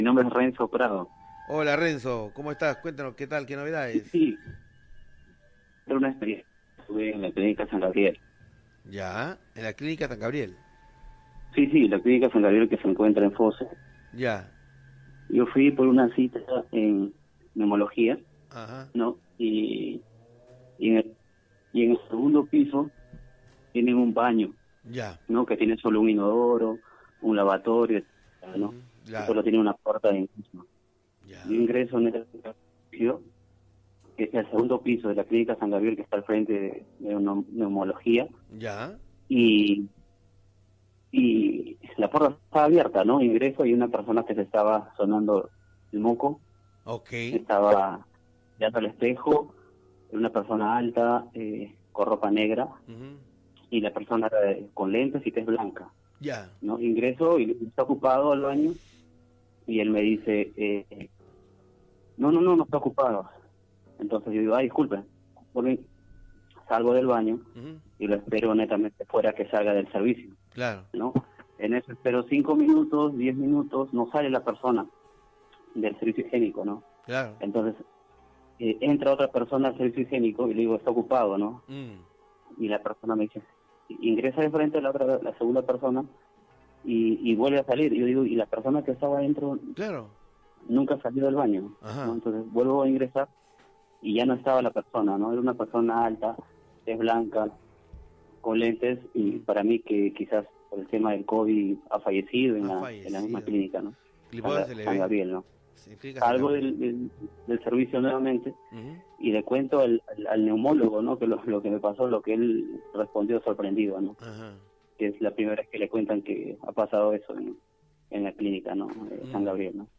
Mi nombre es Renzo Prado. Hola Renzo, ¿cómo estás? Cuéntanos qué tal, qué Sí, novedades. sí, era una experiencia que tuve en la clínica San Gabriel. Ya, en la clínica San Gabriel. Sí, sí, la clínica San Gabriel que se encuentra en Fose. Ya, Yo fui por una cita en neumología, ajá, ¿no? Y en el segundo piso tienen un baño, ya, ¿no? Que tiene solo un inodoro, un lavatorio, ¿no? Y claro, solo tiene una puerta de ingreso. Yo ya, ingreso en el edificio, que es el segundo piso de la clínica San Gabriel que está al frente de una neumología, ya, y la puerta estaba abierta, ¿no? Ingreso y una persona que se estaba sonando el moco, ok, estaba mirando al espejo, una persona alta, con ropa negra, ujú, y la persona era con lentes y tez blanca, ya, ¿no? Ingreso y está ocupado al baño y él me dice, no, no, no, no está ocupado. Entonces yo digo, ay, disculpe, porque salgo del baño ujú, y lo espero netamente fuera que salga del servicio, claro, ¿no? En eso espero 5 minutos, 10 minutos, no sale la persona del servicio higiénico, ¿no? claro, Entonces, entra otra persona al servicio higiénico y le digo, está ocupado, ¿no? mm, Y la persona me dice, ingresa de frente la segunda persona y vuelve a salir. Y yo digo, y la persona que estaba adentro claro, nunca salió del baño, ¿no? ajá, Entonces vuelvo a ingresar y ya no estaba la persona, ¿no? Era una persona alta, es blanca, con lentes y ujú, para mí que quizás por el tema del COVID ha fallecido ha en la misma fallecido. clínica, ¿no? Clipado se le San ve, Gabriel, ¿no? se explica San Salgo Gabriel. del servicio nuevamente Ujú, y le cuento al neumólogo, ¿no? Que lo que me pasó, lo que él respondió sorprendido, ¿no? ajá, Que es la primera vez que le cuentan que ha pasado eso en la clínica, ¿no? San mm. Gabriel, ¿no?